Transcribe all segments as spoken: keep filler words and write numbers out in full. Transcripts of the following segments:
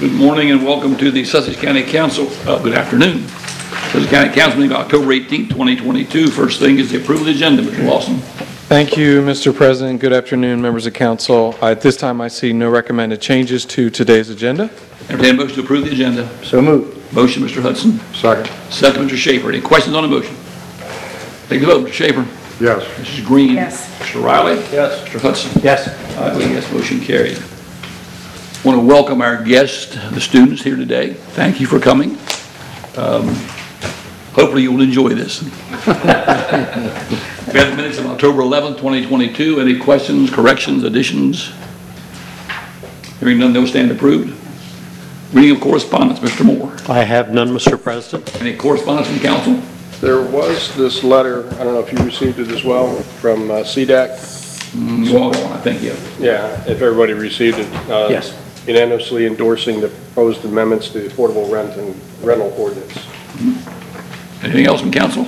Good morning and welcome to the Sussex County Council. Uh, good afternoon. Sussex County Council meeting October eighteenth, twenty twenty-two. First thing is the approval of the agenda. Mister Lawson. Thank you, Mister President. Good afternoon, members of council. At this time, I see no recommended changes to today's agenda. Entertain a motion to approve the agenda. So moved. Motion, Mister Hudson. Second. Second, Mister Schaefer. Any questions on the motion? Take the vote. Mister Schaefer. Yes. Missus Green. Yes. Mister Riley. Yes. Mister Hudson. Yes. I vote yes, motion carried. I want to welcome our guests, the students here today. Thank you for coming. Um, hopefully you will enjoy this. We have the minutes of October eleventh, twenty twenty-two. Any questions, corrections, additions? Hearing none, they'll stand approved. Reading of correspondence, Mister Moore. I have none, Mister President. Any correspondence from council? There was this letter, I don't know if you received it as well, from uh, C D A C. Mm, well, I think, yeah. Yeah, if everybody received it. Uh, Yes. Unanimously endorsing the proposed amendments to the affordable rent and rental ordinance. Anything else from council?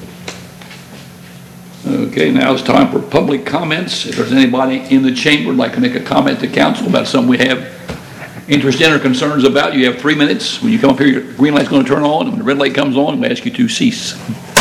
Okay, now it's time for public comments. If there's anybody in the chamber who'd like to make a comment to council about something we have interest in or concerns about, you have three minutes. When you come up here, your green light's going to turn on, and when the red light comes on, we ask you to cease.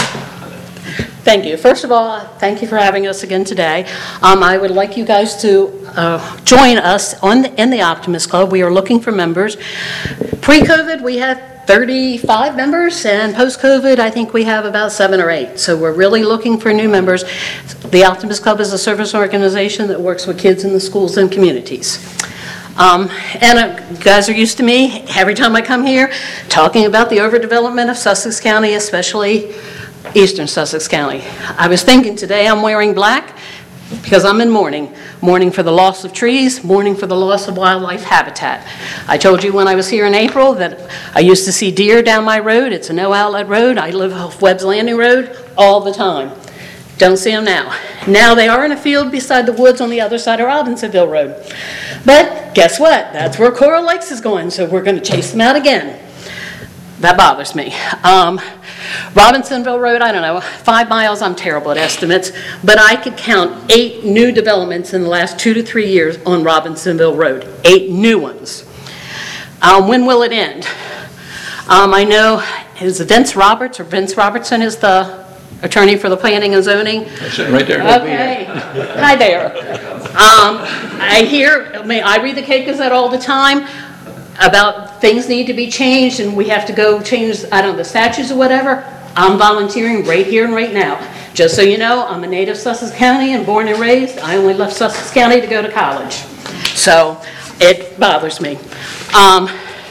Thank you. First of all, thank you for having us again today. Um, I would like you guys to uh, join us on the, in the Optimist Club. We are looking for members. Pre-COVID, we had thirty-five members, and post-COVID, I think we have about seven or eight. So we're really looking for new members. The Optimist Club is a service organization that works with kids in the schools and communities. Um, and uh, you guys are used to me, every time I come here, talking about the overdevelopment of Sussex County, especially eastern Sussex County. I was thinking today I'm wearing black because I'm in mourning. Mourning for the loss of trees, mourning for the loss of wildlife habitat. I told you when I was here in April that I used to see deer down my road. It's a no outlet road. I live off Webb's Landing Road all the time. Don't see them now. Now they are in a field beside the woods on the other side of Robinsonville Road. But guess what? That's where Coral Lakes is going, so we're going to chase them out again. That bothers me. Um, Robinsonville Road, I don't know, five miles, I'm terrible at estimates, but I could count eight new developments in the last two to three years on Robinsonville Road. Eight new ones. Um, when will it end? Um, I know, is it Vince Roberts, or Vince Robertson is the attorney for the planning and zoning? That's it right there. Okay. Hi there. Um, I hear, I mean, I read the Cape Gazette all the time about things need to be changed and we have to go change, I don't know, the statutes or whatever. I'm volunteering right here and right now. Just so you know, I'm a native Sussex County and born and raised. I only left Sussex County to go to college. So it bothers me. Um,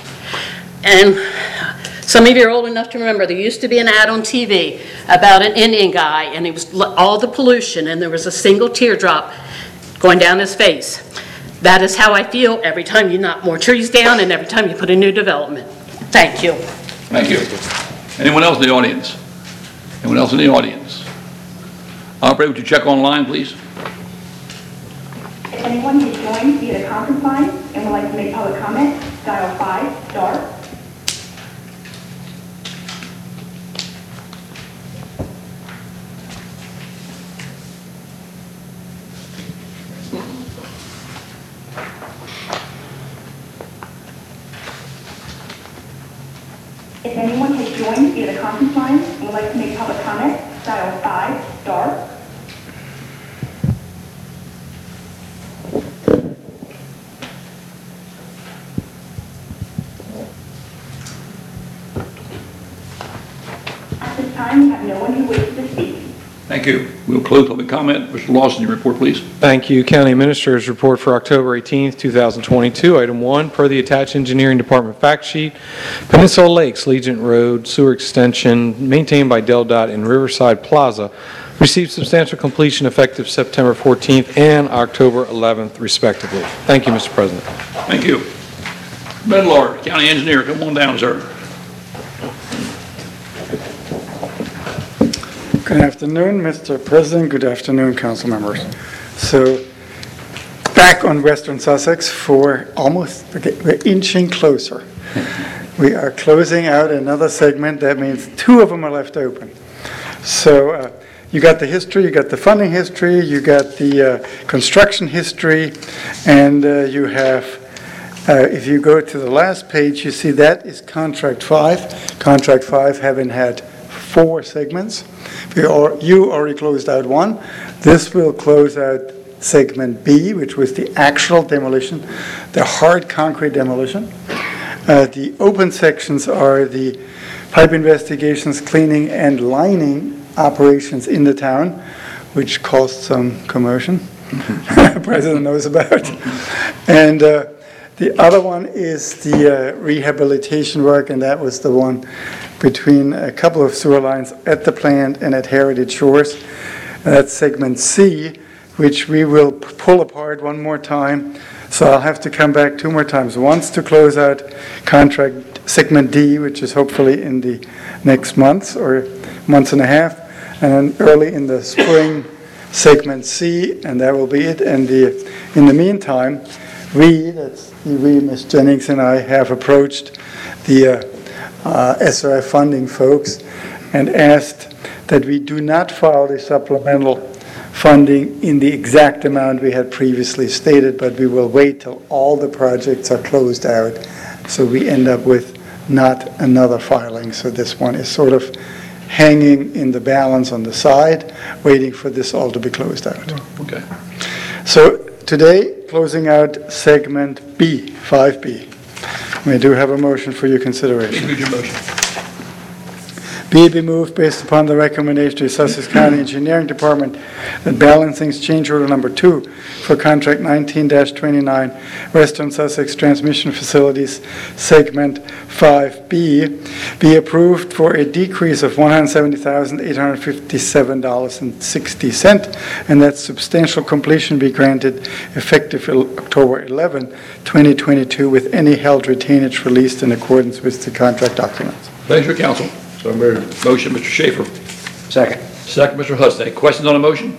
and some of you are old enough to remember there used to be an ad on T V about an Indian guy, and it was all the pollution, and there was a single teardrop going down his face. That is how I feel every time you knock more trees down and every time you put a new development. Thank you. Thank you. Anyone else in the audience? Anyone else in the audience? Operator, would you check online, please? If anyone has joined via the conference line and would like to make public comment, dial five star. If anyone has joined via the conference line and would like to make public comment, dial five star. At this time, we have no one who wishes to speak. Thank you. We'll close public comment. Mister Lawson, your report, please. Thank you. County Administrator's report for October eighteenth, two thousand twenty-two. Item one, per the attached Engineering Department fact sheet, Peninsula Lakes, Legent Road, sewer extension maintained by DelDOT in Riverside Plaza received substantial completion effective September fourteenth and October eleventh, respectively. Thank you, Mister President. Thank you. Medlar, County Engineer, come on down, sir. Good afternoon, Mister President. Good afternoon, council members. So, back on Western Sussex for almost, we're inching closer. We are closing out another segment. That means two of them are left open. So, uh, you got the history, you got the funding history, you got the uh, construction history, and uh, you have Uh, If you go to the last page, you see that is contract five. Contract five having had four segments. We are, you already closed out one. This will close out segment B, which was the actual demolition, the hard concrete demolition. Uh, The open sections are the pipe investigations, cleaning, and lining operations in the town, which caused some commotion. The President knows about. And uh, the other one is the uh, rehabilitation work, and that was the one between a couple of sewer lines at the plant and at Heritage Shores. That's segment C, which we will p- pull apart one more time. So I'll have to come back two more times. Once to close out contract segment D, which is hopefully in the next months or months and a half, and then early in the spring, segment C, and that will be it. And the, in the meantime, we, that's we, Miz Jennings and I, have approached the uh, uh, S R F funding folks and asked that we do not file the supplemental funding in the exact amount we had previously stated, but we will wait till all the projects are closed out, so we end up with not another filing. So this one is sort of hanging in the balance on the side, waiting for this all to be closed out. Okay. So today, closing out segment B, five B. We do have a motion for your consideration. Introduce your motion. Be it be moved based upon the recommendation of the Sussex County Engineering Department that balancing change order number two for contract nineteen dash twenty-nine Western Sussex Transmission Facilities segment five B be approved for a decrease of one hundred seventy thousand eight hundred fifty-seven dollars and sixty cents, and that substantial completion be granted effective October eleventh, twenty twenty-two, with any held retainage released in accordance with the contract documents. Pleasure, council. So moved. Motion, Mister Schaefer. Second. Second, Mister Husting. Questions on the motion?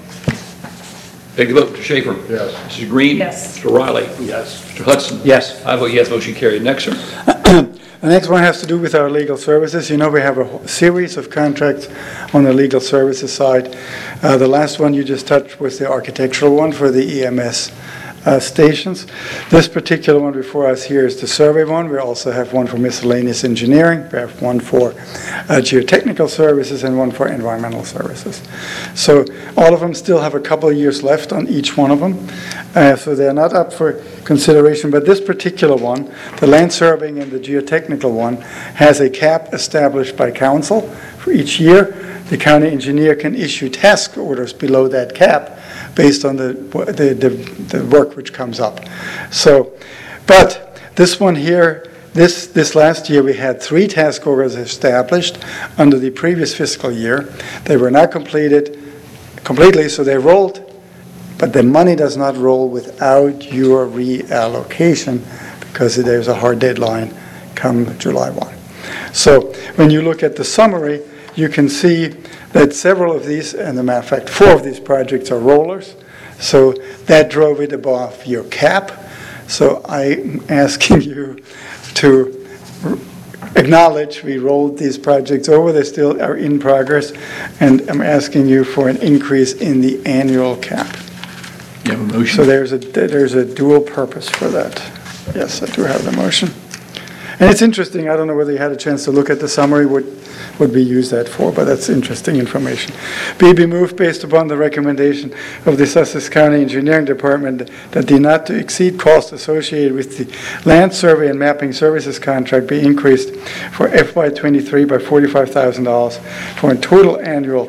Take the vote. Mister Schaefer. Yes. Missus Green. Yes. Mister Riley. Yes. Mister Hudson. Yes. I vote yes. Motion carried. Next, sir. The next one has to do with our legal services. You know, we have a whole series of contracts on the legal services side. Uh, the last one you just touched was the architectural one for the E M S uh, stations. This particular one before us here is the survey one. We also have one for miscellaneous engineering. We have one for uh, geotechnical services and one for environmental services. So all of them still have a couple of years left on each one of them. Uh, so they're not up for consideration, but this particular one, the land surveying and the geotechnical one, has a cap established by council for each year. The county engineer can issue task orders below that cap based on the, the, the, the work which comes up. So, but this one here, this, this last year we had three task orders established under the previous fiscal year. They were not completed completely, so they rolled, but the money does not roll without your reallocation because there's a hard deadline come July first. So when you look at the summary, you can see that several of these, and as a matter of fact, four of these projects are rollers. So that drove it above your cap. So I'm asking you to acknowledge we rolled these projects over. They still are in progress. And I'm asking you for an increase in the annual cap. You have a motion? So there's a, there's a dual purpose for that. Yes, I do have the motion. And it's interesting, I don't know whether you had a chance to look at the summary, what would we use that for, but that's interesting information. B be moved based upon the recommendation of the Sussex County Engineering Department that the not-to-exceed cost associated with the land survey and mapping services contract be increased for F Y twenty-three by forty-five thousand dollars for a total annual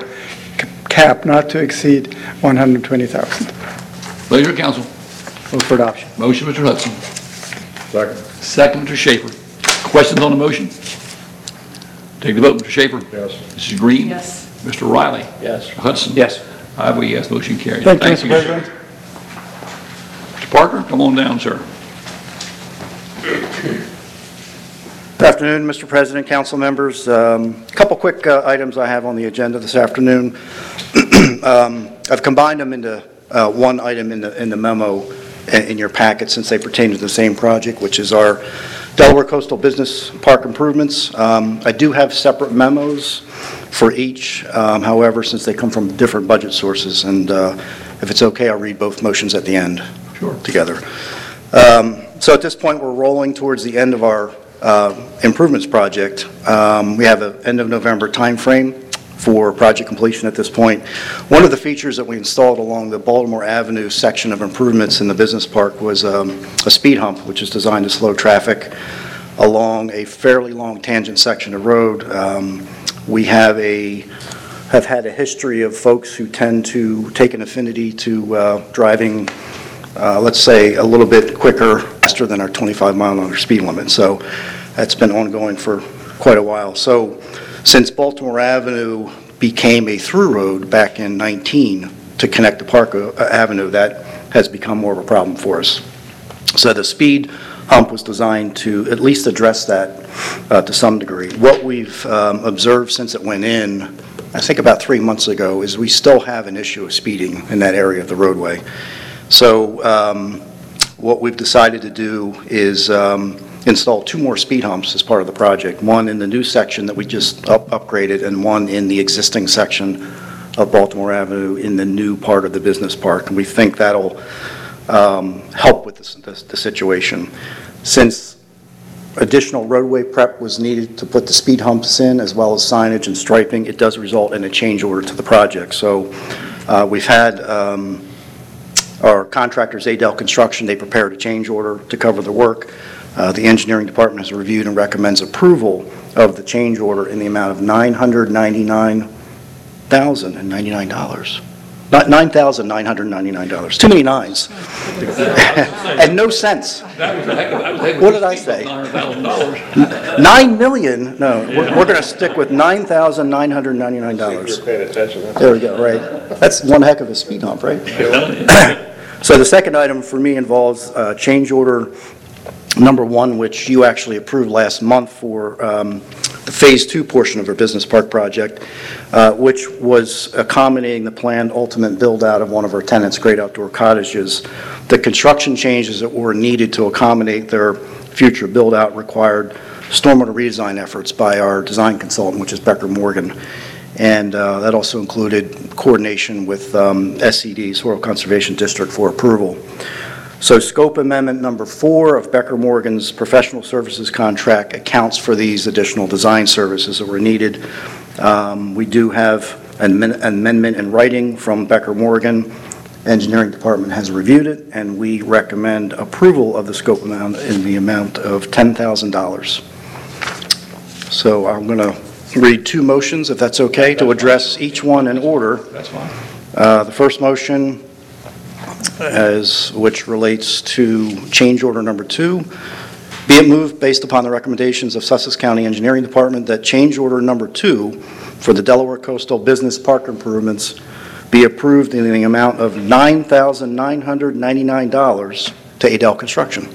cap not to exceed one hundred twenty thousand dollars. Pleasure, council. Move for adoption. Motion, Mister Hudson. Second. Second, Mister Schaefer. Questions on the motion? Take the vote. Mister Schaefer. Yes. Missus Green. Yes. Mister Riley. Yes. Mister Hudson. Yes. I vote yes. Motion carried. Thank you, Mister sir. President. Mister Parker, come on down, sir. Good afternoon, Mister President, council members. Um, A couple quick uh, items I have on the agenda this afternoon. um, I've combined them into uh, one item in the in the memo in, in your packet since they pertain to the same project, which is our Delaware Coastal Business Park improvements. Um, I do have separate memos for each, um, however, since they come from different budget sources, and uh, if it's okay, I'll read both motions at the end Sure. together. Um, So at this point, we're rolling towards the end of our uh, improvements project. Um, We have an end of November timeframe for project completion at this point. One of the features that we installed along the Baltimore Avenue section of improvements in the business park was um, a speed hump, which is designed to slow traffic along a fairly long tangent section of road. Um, We have a have had a history of folks who tend to take an affinity to uh, driving, uh, let's say, a little bit quicker, faster than our twenty-five mile an hour speed limit. So that's been ongoing for quite a while. So since Baltimore Avenue became a through road back in nineteen to connect to Park uh, Avenue, that has become more of a problem for us. So the speed hump was designed to at least address that uh, to some degree. What we've um, observed since it went in, I think about three months ago, is we still have an issue of speeding in that area of the roadway. So um, what we've decided to do is um, install two more speed humps as part of the project, one in the new section that we just up upgraded and one in the existing section of Baltimore Avenue in the new part of the business park. And we think that'll um, help with this, this, the situation. Since additional roadway prep was needed to put the speed humps in, as well as signage and striping, it does result in a change order to the project. So uh, we've had um, our contractors, Adel Construction, they prepared a change order to cover the work. Uh, the engineering department has reviewed and recommends approval of the change order in the amount of nine hundred ninety-nine thousand ninety-nine dollars. Not nine thousand nine hundred ninety-nine dollars. Too many nines. And no cents. That was a heck of, that was a heck of a What did I say? nine hundred thousand dollars. Nine million? No, we're, we're going to stick with nine thousand nine hundred ninety-nine dollars. You're paying attention. That's There we go, right. That's one heck of a speed hump, right? So the second item for me involves uh, change order number one, which you actually approved last month for um, the phase two portion of our business park project, uh, which was accommodating the planned ultimate build-out of one of our tenants' great outdoor cottages. The construction changes that were needed to accommodate their future build-out required stormwater redesign efforts by our design consultant, which is Becker Morgan. And uh, that also included coordination with um, S C D, Soil Conservation District, for approval. So scope amendment number four of Becker Morgan's professional services contract accounts for these additional design services that were needed. Um, we do have an amendment in writing from Becker Morgan. Engineering department has reviewed it, and we recommend approval of the scope amount in the amount of ten thousand dollars. So I'm going to read two motions, if that's okay, to address each one in order. That's fine. Uh, the first motion, as which relates to change order number two, be it moved based upon the recommendations of Sussex County Engineering Department that change order number two for the Delaware Coastal Business Park improvements be approved in the amount of nine thousand nine hundred ninety-nine dollars to Adel Construction.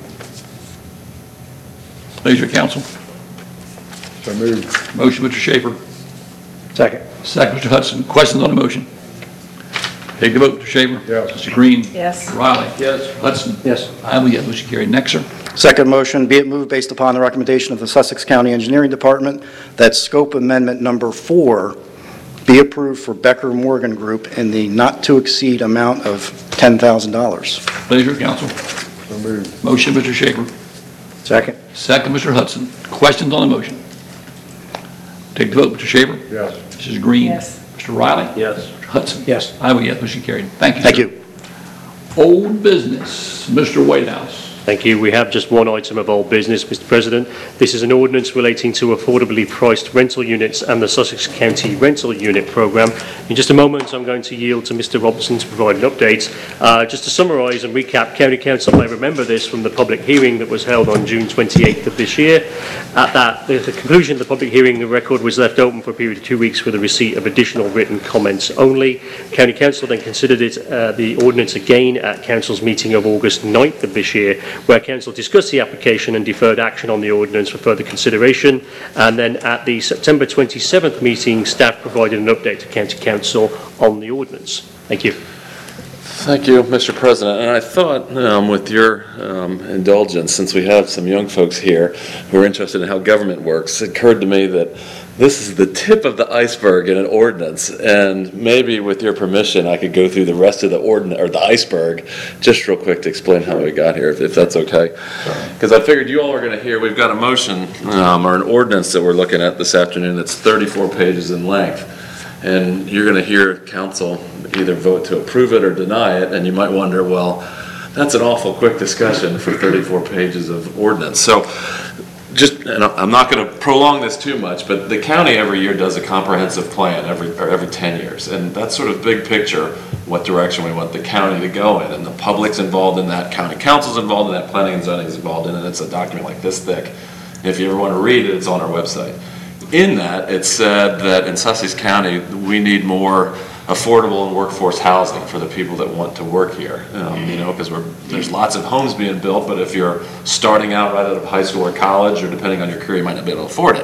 Please, your counsel. So moved. Motion, Mister Schaefer. Second. Second, Mister Hudson. Questions on the motion? Take the vote, Mister Schaefer. Yes. Mister Green. Yes. Mister Riley. Yes. Hudson. Yes. I will yes. Motion carried. Next, sir. Second motion, be it moved based upon the recommendation of the Sussex County Engineering Department that scope amendment number four be approved for Becker Morgan Group in the not-to-exceed amount of ten thousand dollars. Please, your counsel. So moved. Motion, Mister Schaefer. Second. Second, Mister Hudson. Questions on the motion? Take the vote, Mister Schaefer. Yes. Missus Green. Yes. Mister Riley. Yes. Mister Hudson. Yes. I will yes. Motion carried. Thank you, Thank sir. you. Old business, Mister Whitehouse. Thank you. We have just one item of old business, Mister President. This is an ordinance relating to affordably priced rental units and the Sussex County Rental Unit Programme. In just a moment, I'm going to yield to Mister Robertson to provide an update. Uh, just to summarise and recap, County Council may remember this from the public hearing that was held on June twenty-eighth of this year. At that, the, the conclusion of the public hearing, the record was left open for a period of two weeks for the receipt of additional written comments only. County Council then considered it, uh, the ordinance again at Council's meeting of August ninth of this year, where Council discussed the application and deferred action on the ordinance for further consideration. And then at the September twenty-seventh meeting, staff provided an update to County Council on the ordinance. Thank you. Thank you, Mister President. And I thought, um, with your um, indulgence, since we have some young folks here who are interested in how government works, it occurred to me that this is the tip of the iceberg in an ordinance, and maybe with your permission, I could go through the rest of the ordinance, or the iceberg, just real quick to explain how we got here, if, if that's okay. Because I figured you all are going to hear, we've got a motion, um, or an ordinance that we're looking at this afternoon that's thirty-four pages in length. And you're going to hear council either vote to approve it or deny it, and you might wonder, well, that's an awful quick discussion for thirty-four pages of ordinance. So just, and I'm not going to prolong this too much, but the county every year does a comprehensive plan every or every ten years, and that's sort of big picture, what direction we want the county to go in, and the public's involved in that, county council's involved in that, planning and zoning is involved in it, and it's a document like this thick. If you ever want to read it, it's on our website. In that, it said that in Sussex County, we need more affordable and workforce housing for the people that want to work here. Um, you know, because we're there's lots of homes being built, but if you're starting out right out of high school or college, or depending on your career, you might not be able to afford it.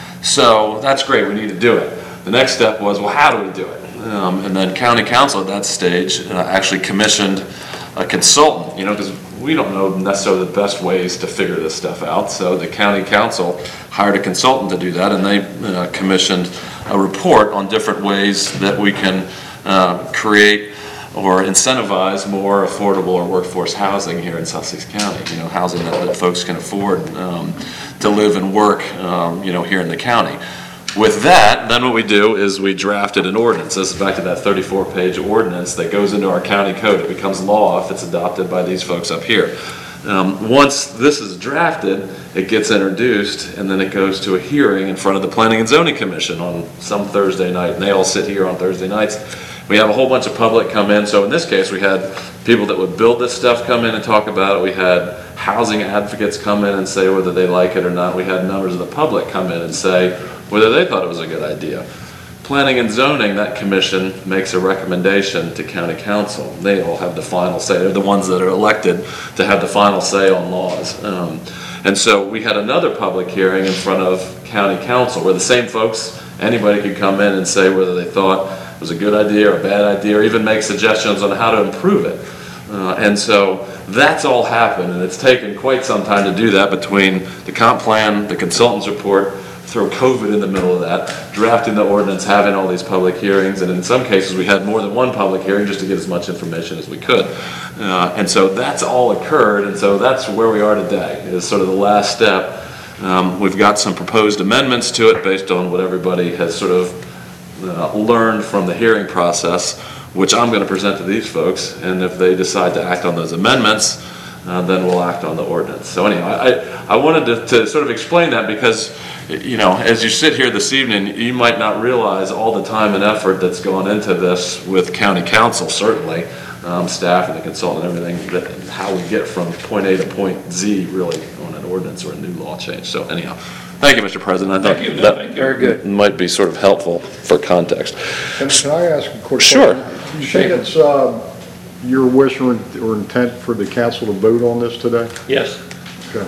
So that's great. We need to do it. The next step was, well, how do we do it? Um, and then County Council at that stage uh, actually commissioned a consultant. You know, because we don't know necessarily the best ways to figure this stuff out. So the County Council hired a consultant to do that, and they uh, commissioned a report on different ways that we can uh, create or incentivize more affordable or workforce housing here in Sussex County. You know, housing that, that folks can afford um, to live and work, um, you know, here in the county. With that, then what we do is we drafted an ordinance. This is back to that thirty-four page ordinance that goes into our county code. It becomes law if it's adopted by these folks up here. Um, once this is drafted, it gets introduced, and then it goes to a hearing in front of the Planning and Zoning Commission on some Thursday night, and they all sit here on Thursday nights. We have a whole bunch of public come in. So in this case, we had people that would build this stuff come in and talk about it. We had housing advocates come in and say whether they like it or not. We had members of the public come in and say whether they thought it was a good idea. Planning and Zoning, that commission makes a recommendation to County Council. They all have the final say. They're the ones that are elected to have the final say on laws. Um, and so we had another public hearing in front of County Council where the same folks, anybody could come in and say whether they thought it was a good idea or a bad idea, or even make suggestions on how to improve it. Uh, and so that's all happened, and it's taken quite some time to do that between the comp plan, the consultant's report, throw COVID in the middle of that, drafting the ordinance, having all these public hearings, and in some cases we had more than one public hearing just to get as much information as we could. Uh, and so that's all occurred, and so that's where we are today, is sort of the last step. Um, we've got some proposed amendments to it based on what everybody has sort of uh, learned from the hearing process, which I'm going to present to these folks, and if they decide to act on those amendments, uh, then we'll act on the ordinance. So anyway, I, I wanted to, to sort of explain that because, you know, as you sit here this evening, you might not realize all the time and effort that's gone into this with County Council, certainly, um, staff and the consultant and everything, that, how we get from point A to point Z really on an ordinance or a new law change. So anyhow, thank you, Mister President. I thought Thank you. No, that thank you. Very good. might be sort of helpful for context. Can can I ask a quick Sure. question? You think it's uh, your wish or or intent for the council to vote on this today? Yes. Okay.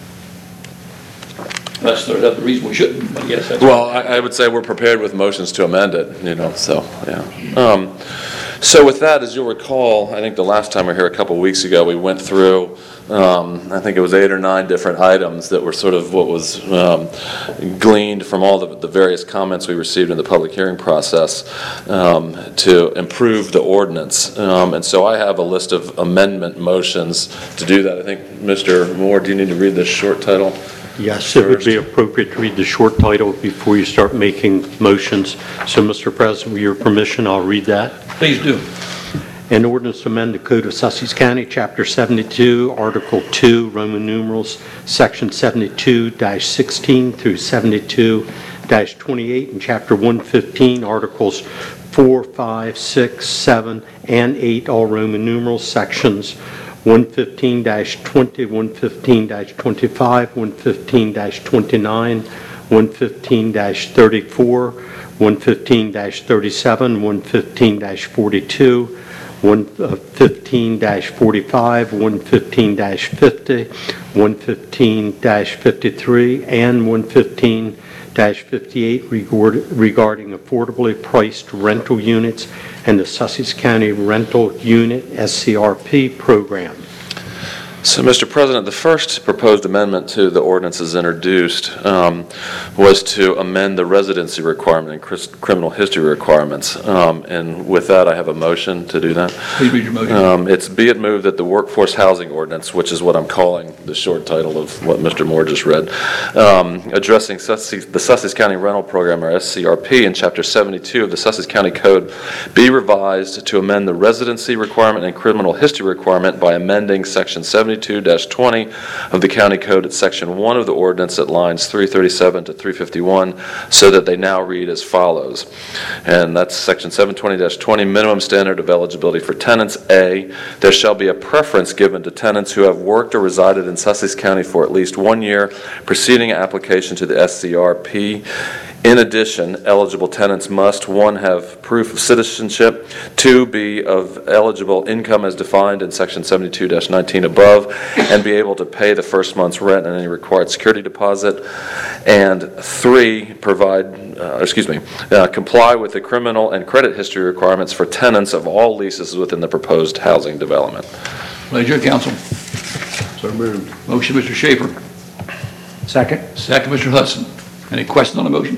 That's the, that's the reason we shouldn't, but yes. That's Well, I, I would say we're prepared with motions to amend it, you know, so, yeah. Um, so with that, as you'll recall, I think the last time we were here a couple weeks ago, we went through, um, I think it was eight or nine different items that were sort of what was um, gleaned from all the, the various comments we received in the public hearing process um, to improve the ordinance. Um, and so I have a list of amendment motions to do that. I think, Mister Moore, do you need to read this short title? Yes, it would be appropriate to read the short title before you start making motions. So, Mister President, with your permission, I'll read that. Please do. An ordinance to amend the Code of Sussex County, Chapter seventy-two, Article two, Roman numerals, Section seventy-two dash sixteen through seventy-two dash twenty-eight, and Chapter one fifteen, Articles four, five, six, seven, and eight, all Roman numerals, Sections one fifteen dash twenty, one fifteen dash twenty-five, one fifteen dash twenty-nine, one fifteen dash thirty-four, one fifteen dash thirty-seven, one fifteen dash forty-two, one fifteen dash forty-five, one fifteen dash fifty, one fifteen dash fifty-three, and one fifteen dash fifty-eight regarding affordably priced rental units and the Sussex County Rental Unit S C R P program. So, Mister President, the first proposed amendment to the ordinance as introduced um, was to amend the residency requirement and cris- criminal history requirements. Um, and with that, I have a motion to do that. Please read your motion. Um, it's be it moved that the workforce housing ordinance, which is what I'm calling the short title of what Mister Moore just read, um, addressing Sussex, the Sussex County Rental Program, or S C R P, in Chapter seventy-two of the Sussex County Code, be revised to amend the residency requirement and criminal history requirement by amending Section seventy-two dash twenty of the County Code at Section one of the ordinance at lines three thirty-seven to three fifty-one, so that they now read as follows. And that's Section seven twenty dash twenty, minimum standard of eligibility for tenants. A, there shall be a preference given to tenants who have worked or resided in Sussex County for at least one year preceding application to the S C R P. In addition, eligible tenants must, one, have proof of citizenship, two, be of eligible income as defined in Section seventy-two dash nineteen above, and be able to pay the first month's rent and any required security deposit, and three, provide, uh, excuse me, uh, comply with the criminal and credit history requirements for tenants of all leases within the proposed housing development. Pleasure, council. So moved. Motion, Mister Schaefer. Second. Second, Mister Hudson. Any questions on the motion?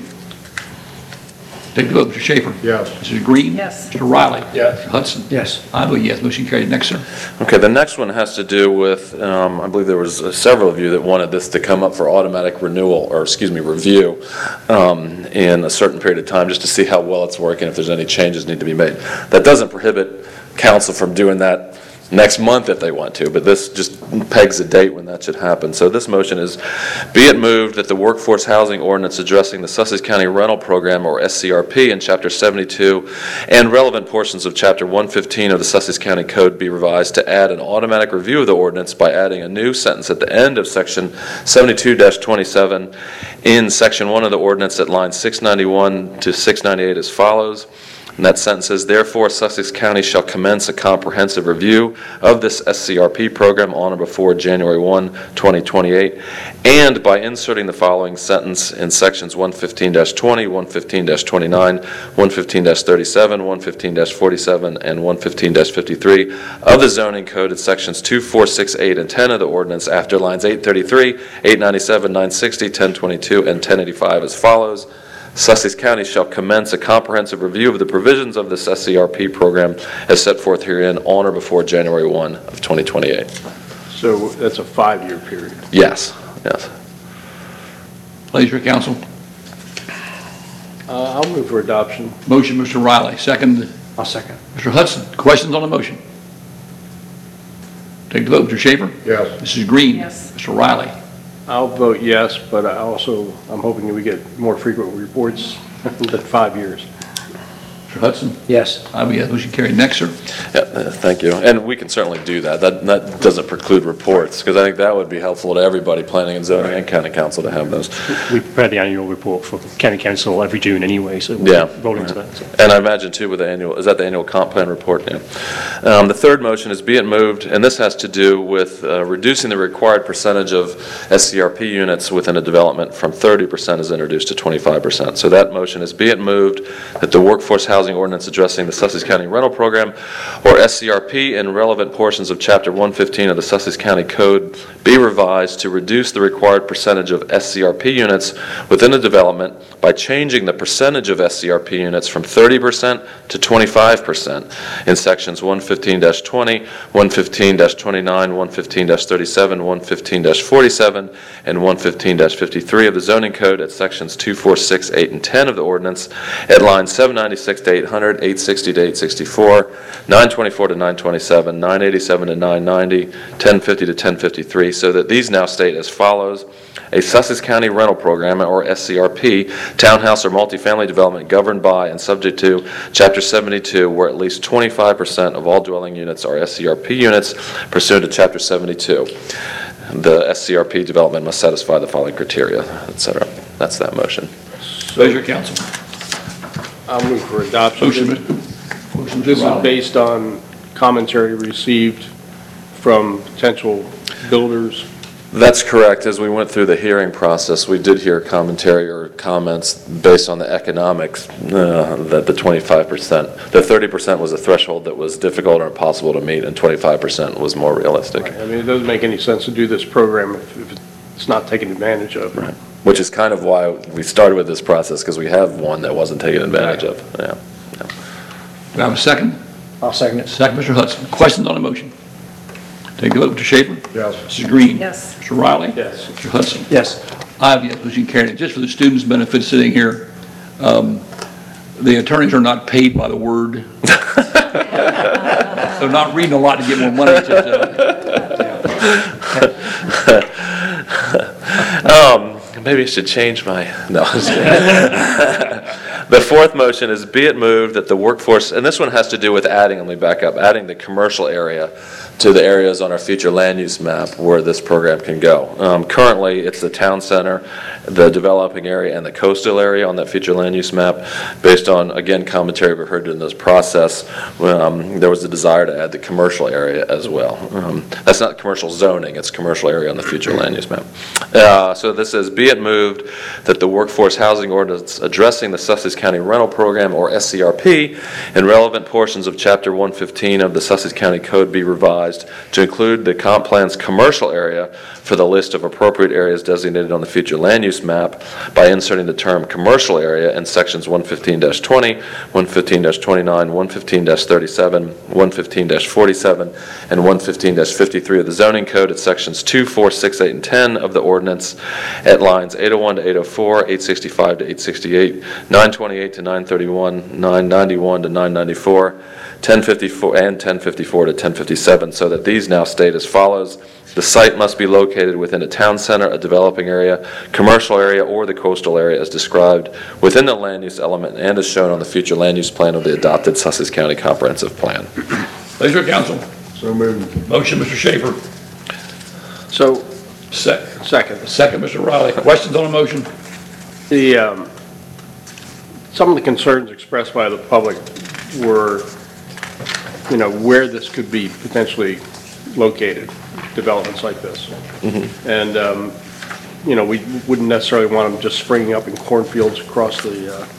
Take the vote. Mister Schaefer. Yes. Missus Green. Yes. Mister Riley. Yes. Mister Hudson. Yes. I vote yes. Motion carried. Next, sir. Okay, the next one has to do with, um, I believe there was uh, several of you that wanted this to come up for automatic renewal, or excuse me, review um, in a certain period of time, just to see how well it's working, if there's any changes need to be made. That doesn't prohibit council from doing that next month if they want to, but this just pegs a date when that should happen. So this motion is, be it moved that the workforce housing ordinance addressing the Sussex County Rental Program, or S C R P, in Chapter seventy-two and relevant portions of Chapter one fifteen of the Sussex County Code be revised to add an automatic review of the ordinance by adding a new sentence at the end of Section seventy-two dash twenty-seven in Section one of the ordinance at lines six ninety-one to six ninety-eight as follows. And that sentence says, therefore, Sussex County shall commence a comprehensive review of this S C R P program on or before January first, twenty twenty-eight, and by inserting the following sentence in sections one fifteen dash twenty, one fifteen dash twenty-nine, one fifteen dash thirty-seven, one fifteen dash forty-seven, and one fifteen dash fifty-three of the zoning code at sections two, four, six, eight, and ten of the ordinance after lines eight thirty-three, eight ninety-seven, nine sixty, ten twenty-two, and ten eighty-five as follows. Sussex County shall commence a comprehensive review of the provisions of this S C R P program as set forth herein on or before January first of twenty twenty-eight. So that's a five-year period. Yes, yes. Pleasure, council. Uh, I'll move for adoption. Motion, Mister Riley. Second, I'll second. Mister Hudson. Questions on the motion? Take the vote. Mister Schaefer. Yes. Missus Green. Yes. Mister Riley. I'll vote yes, but I also, I'm hoping that we get more frequent reports than five years. Mister Hudson. Yes. I vote yes. Motion carried. Next, sir. Yeah, uh, thank you. And we can certainly do that. That, that doesn't preclude reports, because I think that would be helpful to everybody, planning and zoning and county council, to have those. We prepare the annual report for county council every June anyway, so we'll Yeah. roll into that. So. And I imagine too with the annual, is that the annual comp plan report? Yeah. Um, the third motion is be it moved, and this has to do with uh, reducing the required percentage of S C R P units within a development from thirty percent is introduced to twenty-five percent. So that motion is be it moved that the workforce housing ordinance addressing the Sussex County Rental Program, or S C R P, and relevant portions of Chapter one fifteen of the Sussex County Code be revised to reduce the required percentage of S C R P units within a development by changing the percentage of S C R P units from thirty percent to twenty-five percent in sections one fifteen dash twenty, one fifteen dash twenty-nine, one fifteen dash thirty-seven, one fifteen dash forty-seven, and one fifteen dash fifty-three of the zoning code at sections two, four, six, eight, and ten of the ordinance at lines seven ninety-six to eight hundred, eight sixty to eight sixty-four, nine twenty-four to nine twenty-seven, nine eighty-seven to nine ninety, ten fifty to ten fifty-three, so that these now state as follows. A Sussex County Rental Program, or S C R P, townhouse or multifamily development governed by and subject to Chapter seventy-two, where at least twenty-five percent of all dwelling units are S C R P units pursuant to Chapter seventy-two. The S C R P development must satisfy the following criteria, et cetera. That's that motion. Pleasure, council. I'll move for adoption. Motion, This motion, this is Riley. based on commentary received from potential builders That's correct. As we went through the hearing process, we did hear commentary or comments based on the economics uh, that the twenty-five percent, the thirty percent was a threshold that was difficult or impossible to meet, and twenty-five percent was more realistic. Right. I mean, it doesn't make any sense to do this program if, if it's not taken advantage of. Right. Which is kind of why we started with this process, because we have one that wasn't taken advantage of. Yeah. Yeah. Do I have a second? I'll second it. Second, Mister Hudson. Questions on the motion? Take the vote, Mister Schaefer. Yes. Missus Green. Yes. Mister Riley. Yes. Mister Hudson. Yes. I have yes, motion carried. Just for the students' benefit sitting here, um, the attorneys are not paid by the word. They're not reading a lot to get more money. It's just, uh, um, maybe I should change my, no. I'm just kidding. The fourth motion is, be it moved that the workforce, and this one has to do with adding, let me back up, adding the commercial area to the areas on our future land use map where this program can go. Um, currently, it's the town center, the developing area, and the coastal area on that future land use map. Based on, again, commentary we heard in this process, um, there was a desire to add the commercial area as well. Um, that's not commercial zoning, it's commercial area on the future land use map. Uh, so this says, be it moved that the workforce housing ordinance addressing the Sussex County Rental Program, or S C R P, and relevant portions of Chapter one fifteen of the Sussex County Code be revised to include the comp plan's commercial area for the list of appropriate areas designated on the future land use map by inserting the term commercial area in sections one fifteen dash twenty, one fifteen dash twenty-nine, one fifteen dash thirty-seven, one fifteen dash forty-seven, and one fifteen dash fifty-three of the zoning code at sections two, four, six, eight, and ten of the ordinance at lines eight oh one to eight oh four, eight sixty-five to eight sixty-eight, nine twenty-eight to nine thirty-one, nine ninety-one to nine ninety-four, ten fifty-four and ten fifty-four to ten fifty-seven, so that these now state as follows. The site must be located within a town center, a developing area, commercial area, or the coastal area as described within the land use element and as shown on the future land use plan of the adopted Sussex County Comprehensive Plan. Pleasure, council. So moved. Motion, Mister Schaefer. So, Second. second. Second, Mister Riley. Questions on the motion? The, um, some of the concerns expressed by the public were, you know, where this could be potentially located, developments like this. Mm-hmm. And, um, you know, we wouldn't necessarily want them just springing up in cornfields across the, uh,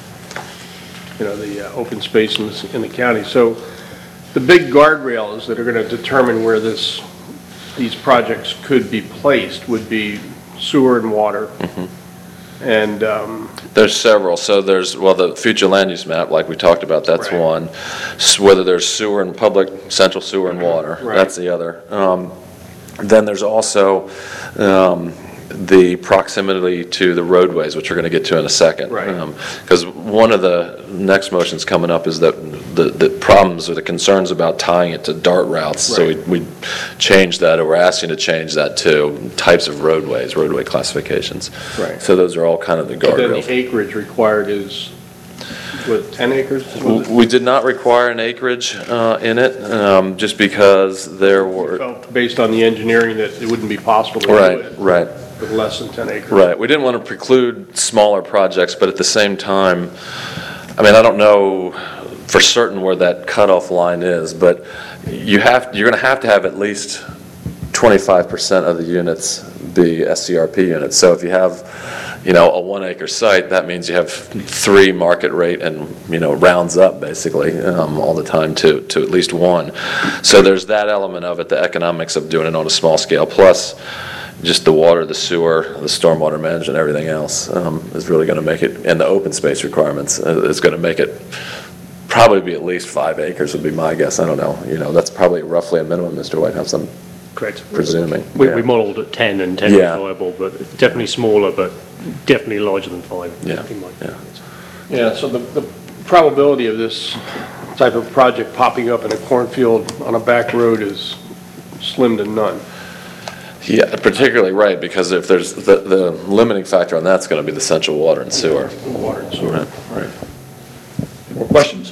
you know, the uh, open space in the, in the county. So the big guardrails that are going to determine where this, these projects could be placed would be sewer and water. Mm-hmm. And um, there's several. So there's, well, the future land use map, like we talked about, that's right. one. S whether there's sewer and public, central sewer and water, right. That's the other. Um, then there's also um, the proximity to the roadways, which we're going to get to in a second. Right. Because um, one of the next motions coming up is that the, the problems or the concerns about tying it to DART routes. Right. So we, we changed that, or we're asking to change that to types of roadways, roadway classifications. Right. So those are all kind of the guardrails. Then the acreage required is, what, ten acres? We did not require an acreage uh, in it, um, just because there were... Felt based on the engineering that it wouldn't be possible to right, do it. Right, with less than ten acres. Right. We didn't want to preclude smaller projects, but at the same time, I mean, I don't know for certain where that cutoff line is, but you have, you're going to have to have at least twenty-five percent of the units be S C R P units. So if you have, you know, a one acre site, that means you have three market rate and, you know, rounds up basically um, all the time to, to at least one. So there's that element of it, the economics of doing it on a small scale, plus just the water, the sewer, the stormwater management, everything else um, is really going to make it, and the open space requirements uh, is going to make it probably be at least five acres would be my guess. I don't know. You know, that's probably roughly a minimum, Mister Whitehouse, I'm Correct. presuming. We, yeah. we modelled at ten and ten yeah. is viable, but definitely smaller, but definitely larger than five. Yeah. yeah. Yeah, so the, the probability of this type of project popping up in a cornfield on a back road is slim to none. Yeah, particularly right, because if there's the, the limiting factor on that's going to be the central water and sewer. Water and sewer. Right. right. More questions?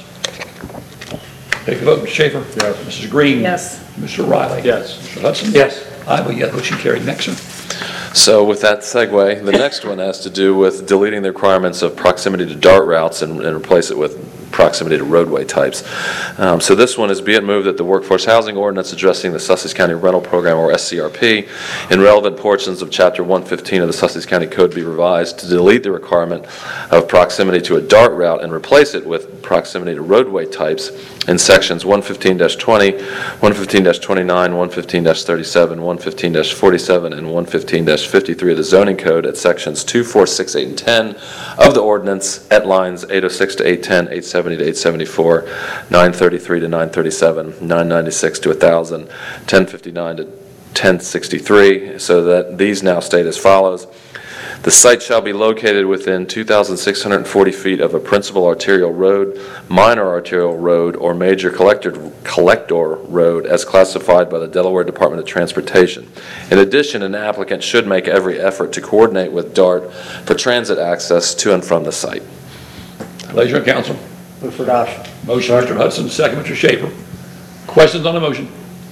Take a vote, Mister Schaefer. Yes. Missus Green. Yes. Mister Riley. Yes. Mister Hudson. Yes. I vote yes, motion carried. Next, sir. So with that segue, the next one has to do with deleting the requirements of proximity to DART routes and, and replace it with proximity to roadway types. Um, So this one is, be it moved that the Workforce Housing Ordinance addressing the Sussex County Rental Program, or S C R P, in relevant portions of Chapter one fifteen of the Sussex County Code be revised to delete the requirement of proximity to a DART route and replace it with proximity to roadway types in sections one fifteen dash twenty, one fifteen dash twenty-nine, one fifteen dash thirty-seven, one fifteen dash forty-seven, and one fifteen dash fifty-three of the zoning code at sections two, four, six, eight, and ten of the ordinance at lines eight oh six to eight ten, eight seventy to eight seventy-four, nine thirty-three to nine thirty-seven, nine ninety-six to one thousand, ten fifty-nine to ten sixty-three, so that these now state as follows. The site shall be located within two thousand six hundred forty feet of a principal arterial road, minor arterial road, or major collector, collector road as classified by the Delaware Department of Transportation. In addition, an applicant should make every effort to coordinate with DART for transit access to and from the site. Pleasure of council. Move for adoption. Motion, Mister Hudson, second, Mister Schaefer. Questions on the motion?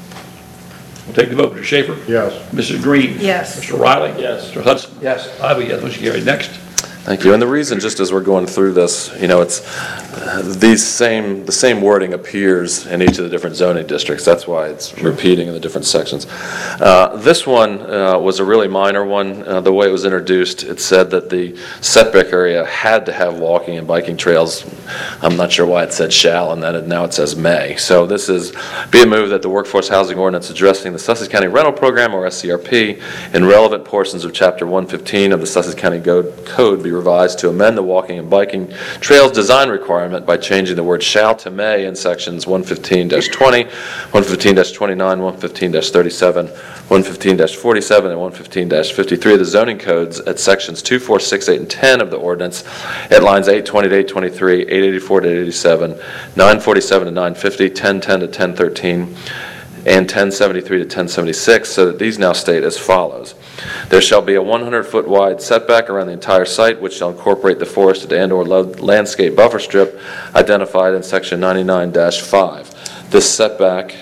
We'll take the vote. Mister Schaefer? Yes. Missus Green? Yes. Mister Riley? Yes. Mister Hudson? Yes. I vote yes, motion carried. Next. Thank you. And the reason, just as we're going through this, you know, it's uh, these same, the same wording appears in each of the different zoning districts. That's why it's repeating in the different sections. Uh, This one uh, was a really minor one. Uh, The way it was introduced, it said that the setback area had to have walking and biking trails. I'm not sure why it said shall, and then it- now it says may. So this is, be it moved that the Workforce Housing Ordinance addressing the Sussex County Rental Program, or S C R P, in relevant portions of Chapter one fifteen of the Sussex County Go- Code be revised to amend the walking and biking trails design requirement by changing the word shall to may in sections one fifteen dash twenty, one fifteen dash twenty-nine, one fifteen dash thirty-seven, one fifteen dash forty-seven, and one fifteen dash fifty-three of the zoning codes at sections two, four, six, eight, and ten of the ordinance at lines eight twenty to eight twenty-three, eight eighty-four to eight eighty-seven, nine forty-seven to nine fifty, ten ten to ten thirteen, and ten seventy-three to ten seventy-six, so that these now state as follows. There shall be a one hundred foot wide setback around the entire site, which shall incorporate the forested and/or landscape buffer strip identified in section ninety-nine dash five. This setback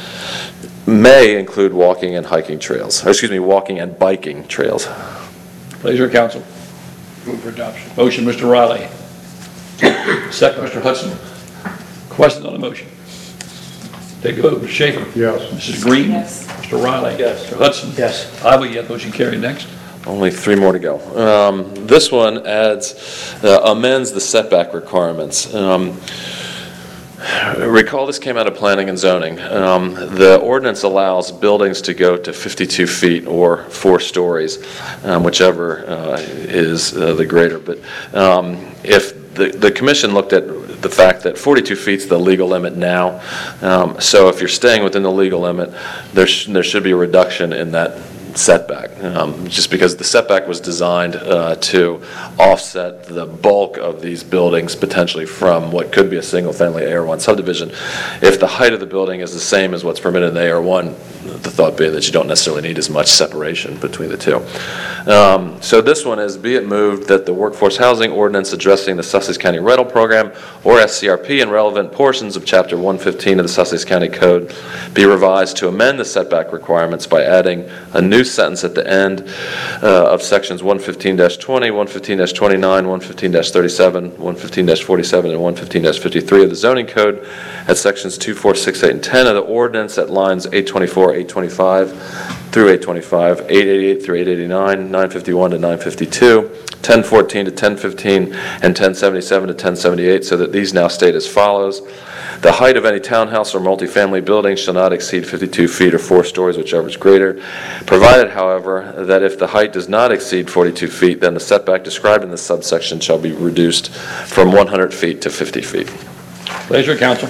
may include walking and hiking trails, or excuse me, walking and biking trails. Pleasure of council. Move for adoption. Motion, Mister Riley. Second, Mister Hudson. Questions on the motion? Take a vote. Mister Schaefer? Yes. Missus Green? Yes. Mister Riley? Yes. Mister Hudson? Yes. I vote yes, motion carried. Next. Only three more to go. Um, This one adds, uh, amends the setback requirements. Um, Recall this came out of planning and zoning. Um, The ordinance allows buildings to go to fifty-two feet or four stories, um, whichever uh, is uh, the greater. But um, if the, the commission looked at the fact that forty-two feet is the legal limit now, um, so if you're staying within the legal limit, there, sh- there should be a reduction in that setback, um, just because the setback was designed uh, to offset the bulk of these buildings potentially from what could be a single-family A R one subdivision. If the height of the building is the same as what's permitted in the A R one, the thought being that you don't necessarily need as much separation between the two. Um, so this one is, be it moved that the Workforce Housing Ordinance addressing the Sussex County Rental Program, or S C R P, in relevant portions of Chapter one fifteen of the Sussex County Code be revised to amend the setback requirements by adding a new sentence at the end uh, of sections one fifteen dash twenty, one fifteen dash twenty-nine, one fifteen dash thirty-seven, one fifteen dash forty-seven, and one fifteen dash fifty-three of the zoning code at sections two, four, six, eight, and ten of the ordinance at lines eight twenty-four, eight twenty-five through eight twenty-five, eight eighty-eight through eight eighty-nine, nine fifty-one to nine fifty-two, ten fourteen to ten fifteen, and ten seventy-seven to ten seventy-eight, so that these now state as follows. The height of any townhouse or multifamily building shall not exceed fifty-two feet or four stories, whichever is greater, provided, however, that if the height does not exceed forty-two feet, then the setback described in this subsection shall be reduced from one hundred feet to fifty feet. Pleasure, council.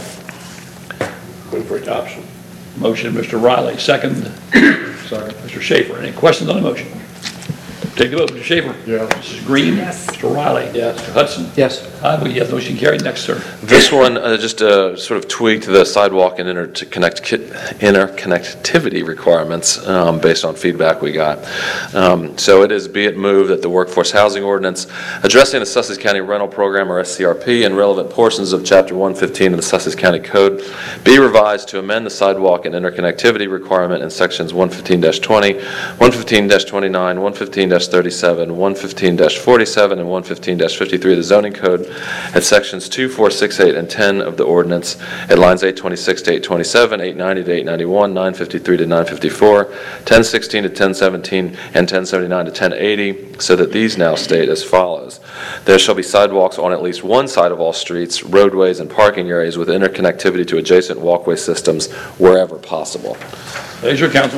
Move for adoption. Motion, Mister Riley. Second, Second. Mister Schaefer. Any questions on the motion? Take the vote. Mister Schaefer? Yes. Missus Green? Yes. Mister Riley? Yes. Mister Hudson? Yes. I vote yes, motion carried. Next, sir. This one uh, just uh, sort of tweaked the sidewalk and interconnect, interconnectivity requirements um, based on feedback we got. Um, so it is, be it moved that the Workforce Housing Ordinance addressing the Sussex County Rental Program, or S C R P, and relevant portions of Chapter one fifteen of the Sussex County Code be revised to amend the sidewalk and interconnectivity requirement in sections one fifteen dash twenty, one fifteen dash twenty-nine, one fifteen dash thirty-seven, one fifteen forty-seven, and one fifteen fifty-three of the zoning code, at sections two, four, six, eight, and ten of the ordinance, at lines eight twenty-six to eight twenty-seven, eight ninety to eight ninety-one, nine fifty-three to nine fifty-four, ten sixteen to ten seventeen, and ten seventy-nine to ten eighty, so that these now state as follows. There shall be sidewalks on at least one side of all streets, roadways, and parking areas with interconnectivity to adjacent walkway systems wherever possible. There's your counsel.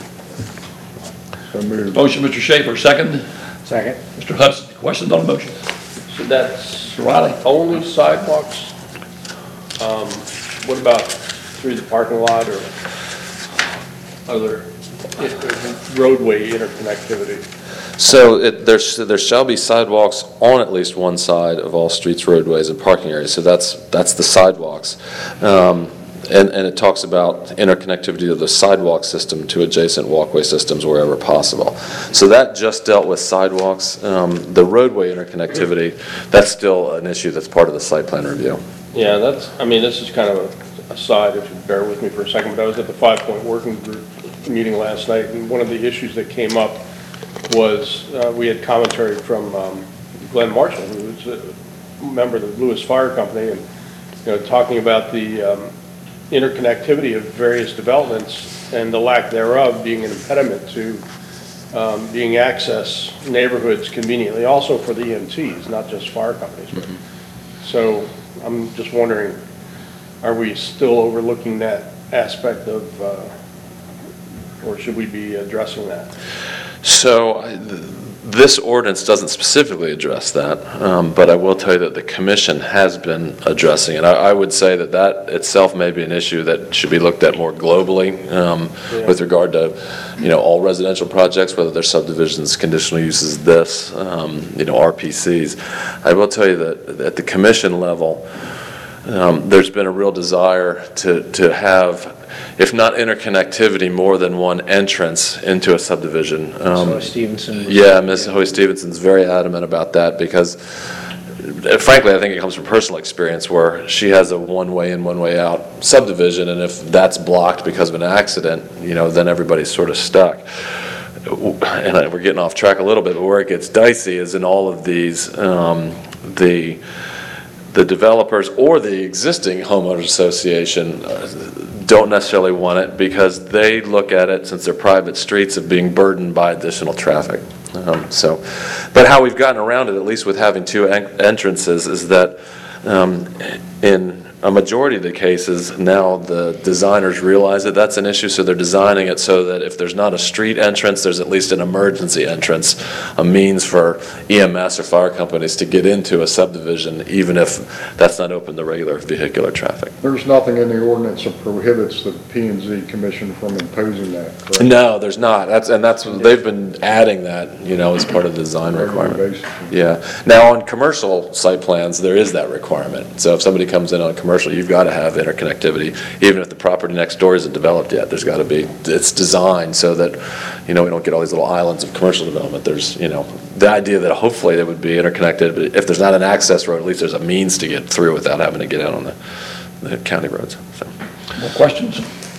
So moved. Motion, Mister Schaefer, second. Second. Mister Hudson, questions on the motion? So that's Mister Riley? only sidewalks? Um, What about through the parking lot or other roadway interconnectivity? So it, there's, there shall be sidewalks on at least one side of all streets, roadways, and parking areas. So that's, that's the sidewalks. Um, and, and it talks about interconnectivity of the sidewalk system to adjacent walkway systems wherever possible. So that just dealt with sidewalks. Um, the roadway interconnectivity, that's still an issue that's part of the site plan review. Yeah, that's, I mean, this is kind of a aside, if you bear with me for a second, but I was at the five-point working group meeting last night, and one of the issues that came up was uh, we had commentary from um, Glenn Marshall, who was a member of the Lewis Fire Company, and you know, talking about the um, interconnectivity of various developments and the lack thereof being an impediment to um, being access neighborhoods conveniently, also for the E M Ts, not just fire companies. But, mm-hmm. So I'm just wondering, are we still overlooking that aspect of, uh, or should we be addressing that? So I- th- this ordinance doesn't specifically address that, um, but I will tell you that the commission has been addressing it. I, I would say that that itself may be an issue that should be looked at more globally um, Yeah. with regard to, you know, all residential projects, whether they're subdivisions, conditional uses, this, um, you know, R P Cs. I will tell you that at the commission level, um, there's been a real desire to, to have, if not interconnectivity, more than one entrance into a subdivision. Um, So Stevenson. was- yeah, Miz Hoy Stevenson's very adamant about that because, uh, frankly, I think it comes from personal experience where she has a one-way in, one-way out subdivision, and if that's blocked because of an accident, you know, then everybody's sort of stuck. And I- we're getting off track a little bit, but where it gets dicey is in all of these, um, the the developers or the existing homeowners association uh, don't necessarily want it because they look at it, since they're private streets, of being burdened by additional traffic. Um, so, but how we've gotten around it, at least with having two en- entrances, is that um, in a majority of the cases now the designers realize that that's an issue, so they're designing it so that if there's not a street entrance, there's at least an emergency entrance, a means for E M S or fire companies to get into a subdivision, even if that's not open to regular vehicular traffic. There's nothing in the ordinance that prohibits the P and Z Commission from imposing that, correct? No, there's not. That's, and that's, they've been adding that, you know, as part of the design requirement. Yeah. Now, on commercial site plans, there is that requirement. So if somebody comes in on commercial, you've got to have interconnectivity. Even if the property next door isn't developed yet, there's got to be, it's designed so that, you know, we don't get all these little islands of commercial development. There's, you know, the idea that hopefully they would be interconnected, but if there's not an access road, at least there's a means to get through without having to get out on the, the county roads. So. More questions?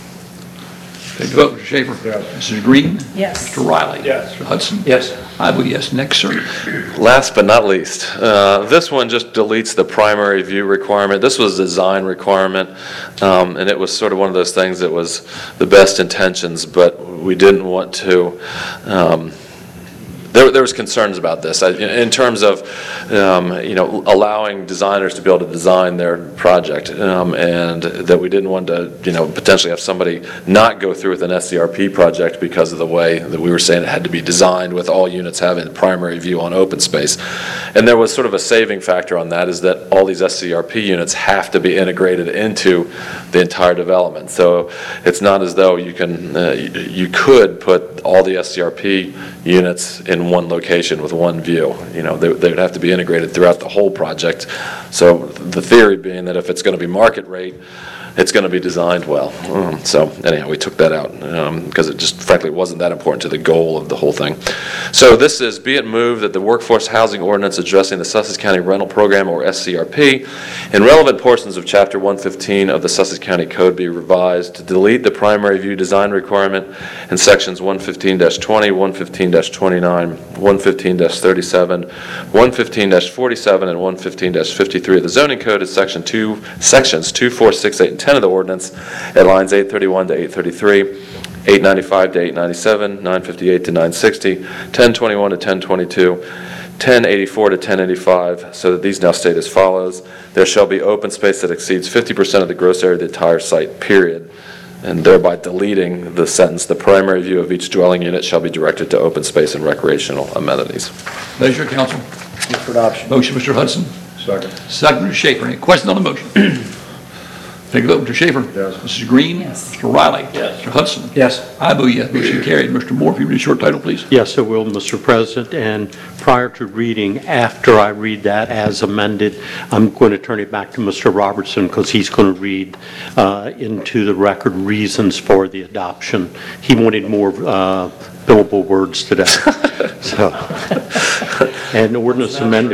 Take the vote, Mister Schaefer. Yes. Missus Green? Yes. Mister Riley? Yes. Mister Hudson? Yes. I vote yes. Next, sir. Last but not least, uh, this one just deletes the primary view requirement. This was a design requirement, um, and it was sort of one of those things that was the best intentions, but we didn't want to. Um, There, there was concerns about this I- in terms of, um, you know, allowing designers to be able to design their project, um, and that we didn't want to, you know, potentially have somebody not go through with an S C R P project because of the way that we were saying it had to be designed with all units having the primary view on open space. And there was sort of a saving factor on that, is that all these S C R P units have to be integrated into the entire development. So it's not as though you can, uh, you, you could put all the S C R P units in one location with one view. You know, they, they would have to be integrated throughout the whole project. So the theory being that if it's going to be market rate, it's going to be designed well. Um, So anyhow, we took that out um, because it just frankly wasn't that important to the goal of the whole thing. So this is, be it moved that the Workforce Housing Ordinance addressing the Sussex County Rental Program, or S C R P, in relevant portions of Chapter one fifteen of the Sussex County Code be revised to delete the primary view design requirement in sections one fifteen dash twenty, one fifteen dash twenty-nine, one fifteen dash thirty-seven, one fifteen dash forty-seven, and one fifteen dash fifty-three of the zoning code is section two, sections two, four, six, eight, and ten of the ordinance at lines eight thirty-one to eight thirty-three, eight ninety-five to eight ninety-seven, nine fifty-eight to nine sixty, ten twenty-one to ten twenty-two, ten eighty-four to ten eighty-five, so that these now state as follows. There shall be open space that exceeds fifty percent of the gross area of the entire site, period. And thereby deleting the sentence, the primary view of each dwelling unit shall be directed to open space and recreational amenities. Pleasure, council. Move for adoption. Motion, Mister Hudson. Second. Second, Mister Schaefer. Any questions on the motion? Take a vote, Mister Schaefer. Yes. Missus Green. Yes. Mister Riley. Yes. Mister Hudson. Yes. I vote yes. Motion carried. Mister Moore, if you read a short title, please. Yes, I will, Mister President. And prior to reading, after I read that as amended, I'm going to turn it back to Mister Robertson because he's going to read uh, into the record reasons for the adoption. He wanted more uh, billable words today. So, an ordinance amend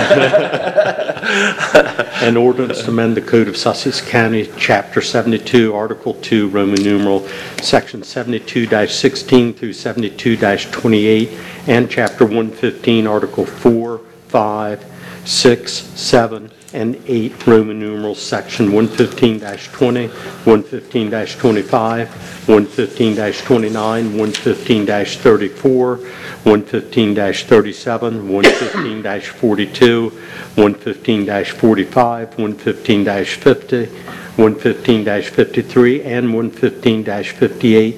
an ordinance to amend the Code of Sussex County, Chapter seventy-two, Article two, Roman numeral, Section seventy-two dash sixteen through seventy-two dash twenty-eight, and Chapter one fifteen, Article four, five, six, seven, and eight, Roman numerals, Section one fifteen dash twenty, one fifteen dash twenty-five, one fifteen dash twenty-nine, one fifteen dash thirty-four, one fifteen dash thirty-seven, one fifteen dash forty-two, one fifteen dash forty-five, one fifteen dash fifty, one fifteen dash fifty-three, and one fifteen dash fifty-eight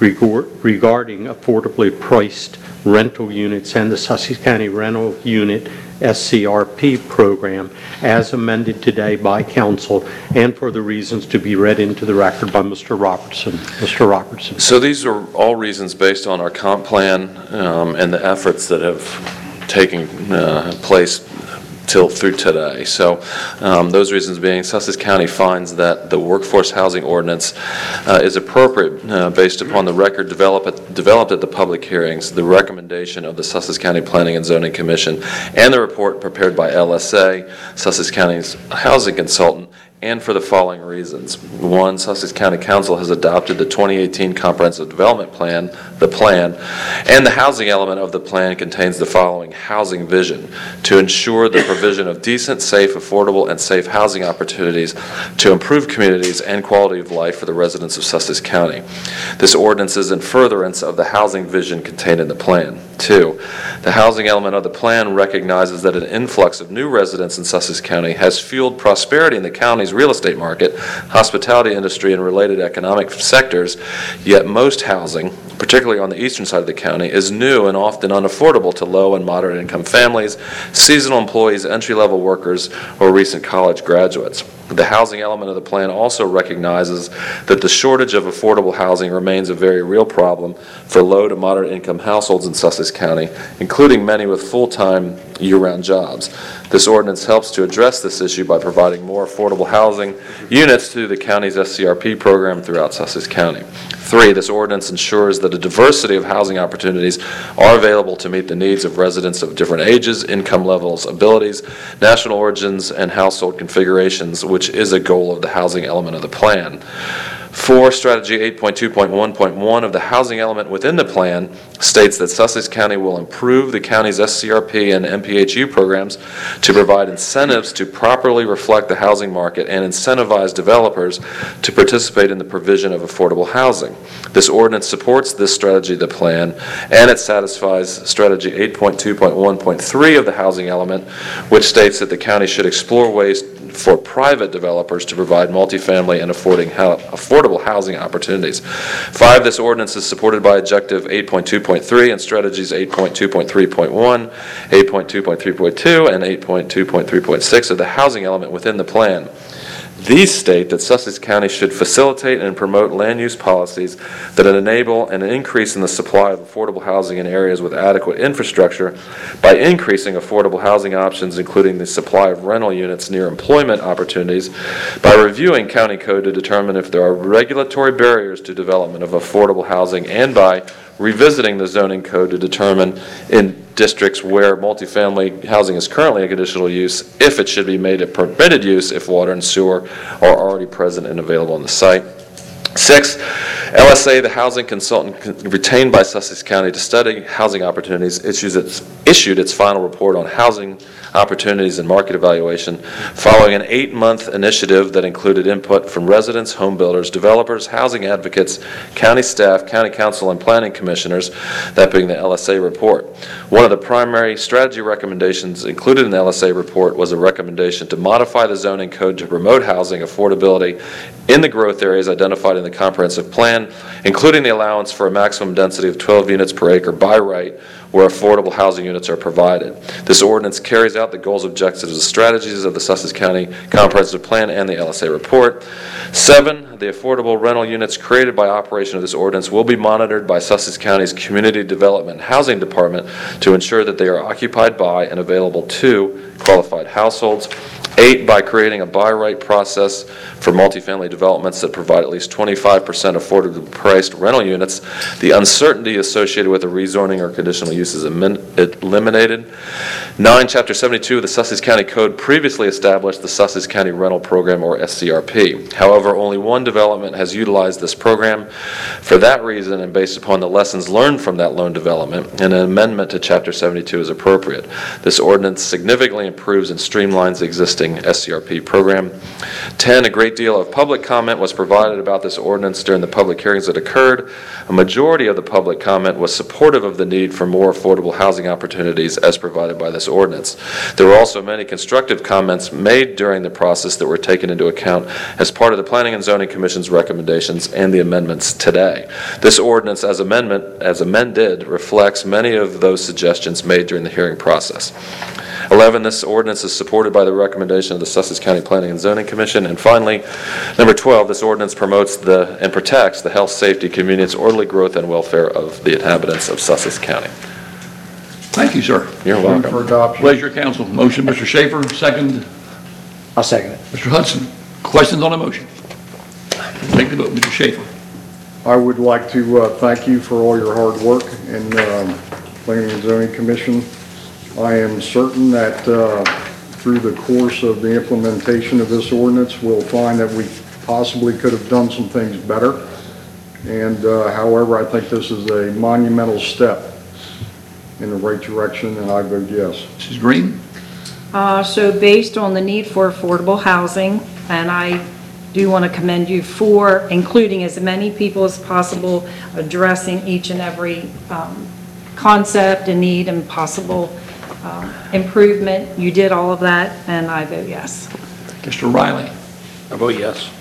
regarding affordably priced rental units and the Sussex County Rental Unit S C R P program as amended today by council, and for the reasons to be read into the record by Mister Robertson. Mister Robertson. So these are all reasons based on our comp plan um, and the efforts that have taken uh, place till through today. So um, those reasons being, Sussex County finds that the Workforce Housing Ordinance uh, is appropriate uh, based upon the record develop at, developed at the public hearings, the recommendation of the Sussex County Planning and Zoning Commission, and the report prepared by L S A, Sussex County's housing consultant, and for the following reasons. One, Sussex County Council has adopted the twenty eighteen Comprehensive Development Plan, the plan, and the housing element of the plan contains the following housing vision: to ensure the provision of decent, safe, affordable, and safe housing opportunities to improve communities and quality of life for the residents of Sussex County. This ordinance is in furtherance of the housing vision contained in the plan. Two, the housing element of the plan recognizes that an influx of new residents in Sussex County has fueled prosperity in the county's real estate market, hospitality industry, and related economic sectors, yet most housing, particularly on the eastern side of the county, is new and often unaffordable to low and moderate income families, seasonal employees, entry-level workers, or recent college graduates. The housing element of the plan also recognizes that the shortage of affordable housing remains a very real problem for low to moderate income households in Sussex County, including many with full-time year-round jobs. This ordinance helps to address this issue by providing more affordable housing units through the county's S C R P program throughout Sussex County. Three, this ordinance ensures that a diversity of housing opportunities are available to meet the needs of residents of different ages, income levels, abilities, national origins, and household configurations, which is a goal of the housing element of the plan. Four, Strategy eight point two point one point one of the housing element within the plan states that Sussex County will improve the county's S C R P and M P H U programs to provide incentives to properly reflect the housing market and incentivize developers to participate in the provision of affordable housing. This ordinance supports this strategy of the plan, and it satisfies Strategy eight point two point one point three of the housing element, which states that the county should explore ways for private developers to provide multifamily and affording ho- affordable housing opportunities. Five, this ordinance is supported by Objective eight point two point three and Strategies eight point two point three point one, eight point two point three point two, and eight point two point three point six of the housing element within the plan. These state that Sussex County should facilitate and promote land use policies that enable an increase in the supply of affordable housing in areas with adequate infrastructure by increasing affordable housing options, including the supply of rental units near employment opportunities, by reviewing county code to determine if there are regulatory barriers to development of affordable housing, and by revisiting the zoning code to determine in districts where multifamily housing is currently a conditional use, if it should be made a permitted use if water and sewer are already present and available on the site. Six, L S A, the housing consultant retained by Sussex County to study housing opportunities, issues its, issued its final report on housing opportunities and market evaluation following an eight-month initiative that included input from residents, home builders, developers, housing advocates, county staff, county council, and planning commissioners, that being the L S A report. One of the primary strategy recommendations included in the L S A report was a recommendation to modify the zoning code to promote housing affordability in the growth areas identified in the comprehensive plan, including the allowance for a maximum density of twelve units per acre by right where affordable housing units are provided. This ordinance carries out the goals, objectives, and strategies of the Sussex County Comprehensive Plan and the L S A report. Seven, the affordable rental units created by operation of this ordinance will be monitored by Sussex County's Community Development and Housing Department to ensure that they are occupied by and available to qualified households. Eight, by creating a buy right process for multifamily developments that provide at least twenty-five percent affordably priced rental units. The uncertainty associated with a rezoning or conditional use is eliminated. Nine, Chapter seventy-two of the Sussex County Code previously established the Sussex County Rental Program, or S C R P. However, only one development has utilized this program. For that reason, and based upon the lessons learned from that loan development, an amendment to Chapter seventy-two is appropriate. This ordinance significantly improves and streamlines the existing S C R P program. ten, a great deal of public comment was provided about this ordinance during the public hearings that occurred. A majority of the public comment was supportive of the need for more affordable housing opportunities as provided by this ordinance. There were also many constructive comments made during the process that were taken into account as part of the Planning and Zoning Commission's recommendations and the amendments today. This ordinance, as amendment as amended, reflects many of those suggestions made during the hearing process. eleven, this ordinance is supported by the recommendation of the Sussex County Planning and Zoning Commission. And finally, number twelve, this ordinance promotes the and protects the health, safety, convenience, orderly growth, and welfare of the inhabitants of Sussex County. Thank you, sir. You're welcome. For adoption. Pleasure, council. Motion, Mister Schaefer, second. I'll second it. Mister Hudson, questions on the motion? Take the vote, Mister Schaefer. I would like to uh, thank you for all your hard work in um, Planning and Zoning Commission. I am certain that uh, through the course of the implementation of this ordinance, we'll find that we possibly could have done some things better. And uh, however, I think this is a monumental step in the right direction, and I vote yes. Missus Green? Uh, so based on the need for affordable housing, and I do want to commend you for including as many people as possible, addressing each and every um, concept and need and possible um, improvement. You did all of that, and I vote yes. Mister Riley? I vote yes.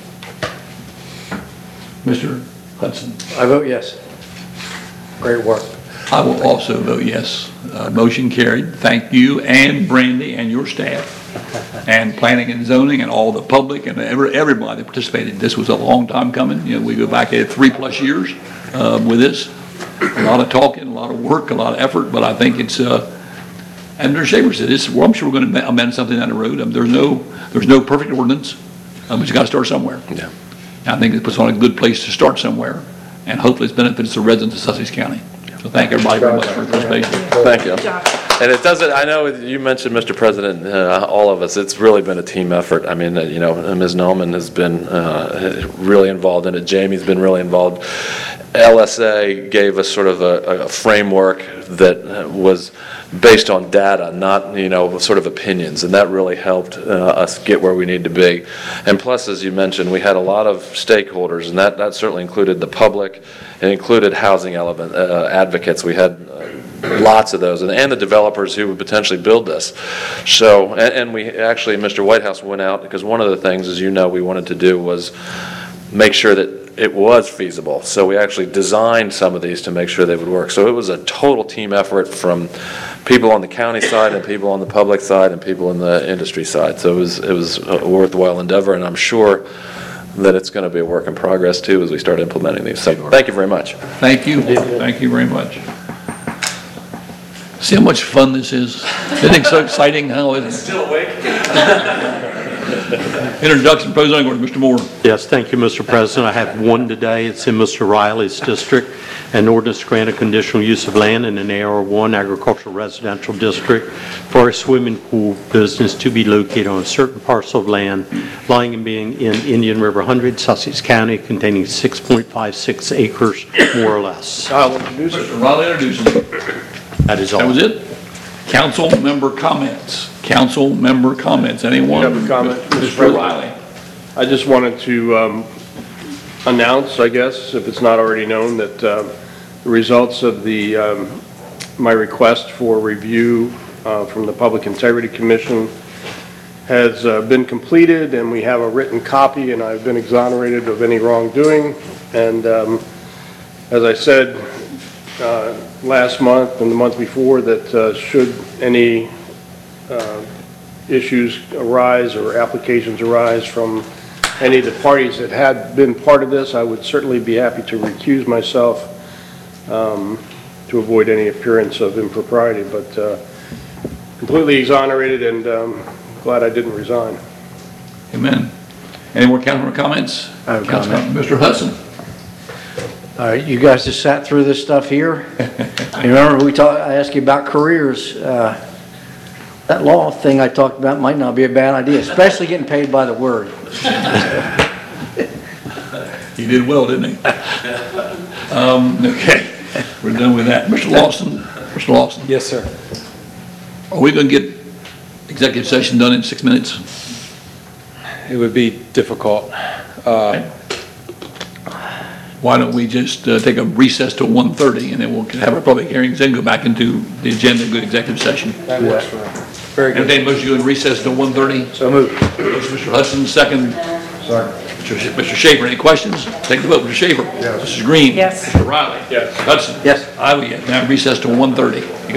Mister Hudson? I vote yes. Great work. I will also vote yes. Uh, motion carried. Thank you and Brandy and your staff and planning and zoning and all the public and every, everybody that participated. This was a long time coming. You know, we go back at three plus years uh, with this. A lot of talking, a lot of work, a lot of effort, but I think it's, uh, and Mister Schaefer said, this, well, I'm sure we're going to amend something down the road. Um, there's no there's no perfect ordinance, um, but you got to start somewhere. Yeah. And I think it puts on a good place to start somewhere, and hopefully it's benefits the residents of Sussex County. So thank everybody very much for your participation. Thank you. And it doesn't, I know you mentioned, Mister President, uh, all of us, it's really been a team effort. I mean, uh, you know, Miz Nolman has been uh, really involved in it. Jamie's been really involved. L S A gave us sort of a, a framework that was based on data, not, you know, sort of opinions, and that really helped uh, us get where we need to be. And plus, as you mentioned, we had a lot of stakeholders, and that, that certainly included the public, and included housing element, uh, advocates. We had uh, lots of those, and, and the developers who would potentially build this. So, and, and we actually, Mister Whitehouse went out, because one of the things, as you know, we wanted to do was make sure that it was feasible. So we actually designed some of these to make sure they would work. So it was a total team effort from people on the county side and people on the public side and people in the industry side. So it was, it was a worthwhile endeavor, and I'm sure that it's going to be a work in progress too as we start implementing these. So thank you very much. Thank you. Thank you very much. See how much fun this is? Isn't it so exciting? How is it? Still awake? Introduction, President Gordon, Mister Moore. Yes, thank you, Mister President. I have one today. It's in Mister Riley's district. An ordinance to grant a conditional use of land in an A R one agricultural residential district for a swimming pool business to be located on a certain parcel of land lying and being in Indian River one hundred, Sussex County, containing six point five six acres, more or less. I'll introduce it. Mister Riley, introduce him. That is all. That was it? Council member comments. Council member comments. Anyone? I have a comment, Mister Mister President. Riley. I just wanted to um, announce, I guess, if it's not already known, that um, the results of the, um, my request for review uh, from the Public Integrity Commission has uh, been completed, and we have a written copy, and I've been exonerated of any wrongdoing. And um, as I said uh, last month and the month before, that uh, should any uh, issues arise or applications arise from any of the parties that had been part of this, I would certainly be happy to recuse myself um, to avoid any appearance of impropriety, but uh, completely exonerated, and um, glad I didn't resign. Amen. Any more council member comments? I have a Council comment. member- Mister Hudson. All right, you guys just sat through this stuff here. You remember we talked, I asked you about careers. Uh, That law thing I talked about might not be a bad idea, especially getting paid by the word. He did well, didn't he? Um, okay, we're done with that. Mister Lawson, Mister Lawson, Yes, sir. are we going to get executive session done in six minutes? It would be difficult. Uh, Why don't we just uh, take a recess till one thirty, and then we'll have our public hearings, then go back into the agenda, good executive session. That works for me. Very good. Entertained motion to go in recess till one thirty. So moved. Mister Hudson, second. Sorry. Mister Mister Schaefer, any questions? Take the vote. Mister Schaefer? Yes. Missus Green? Yes. Mister Riley? Yes. Hudson? Yes. I will, yes. Now recess till one thirty.